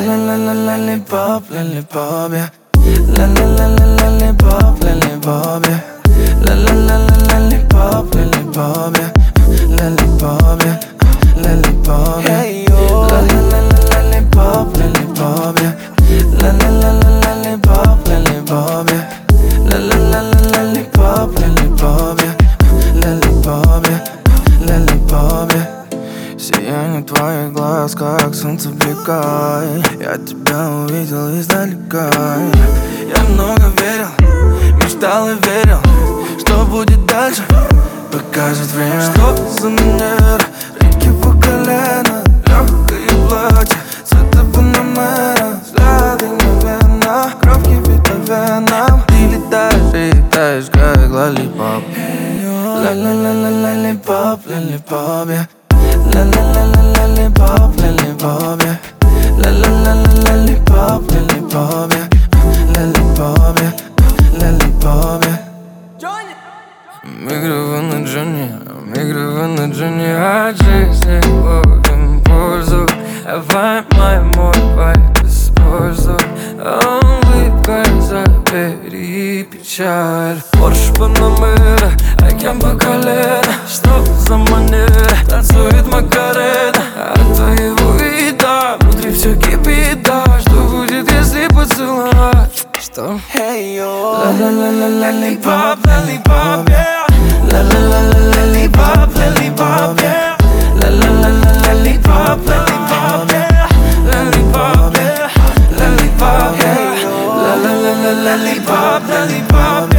lollipop, lollipop, yeah. Lollipop, lollipop, yeah. Lollipop, lollipop, yeah. Lollipop, yeah. Lollipop, yeah. Hey yo. Lollipop, lollipop, yeah. Lollipop, lollipop, yeah. Lollipop, lollipop, yeah. Lollipop, yeah. Lollipop, yeah. Сияние твоих глаз, как солнце блекает. Я тебя увидел издалека. Я много верил, мечтал и верил, что будет дальше, покажет время. Что за манера, реки по колено, легкое платье, цвета панамера, взгляды мгновенно, кровь кипит по венам. Ты летаешь и летаешь, как лоллипоп. Lollipop, lollipop, yeah. Lollipop, lollipop, yeah. Lollipop, lollipop, yeah. Lollipop, yeah. Lollipop, yeah. Микрофон на Джонни, от жизни ловим пользу. Давай, мой используй. Улыбкой забери печаль. Порш Панамера, океан по колено. Что за манера, танцует Макарена. От твоего вида внутри все кипит, да. Что будет, если поцеловать? Что? Hey yo. Lollipop, lollipop, yeah. Lollipop, lollipop, yeah. Lollipop, lollipop, yeah. Lollipop, yeah. Lollipop, yeah. Lollipop, lollipop.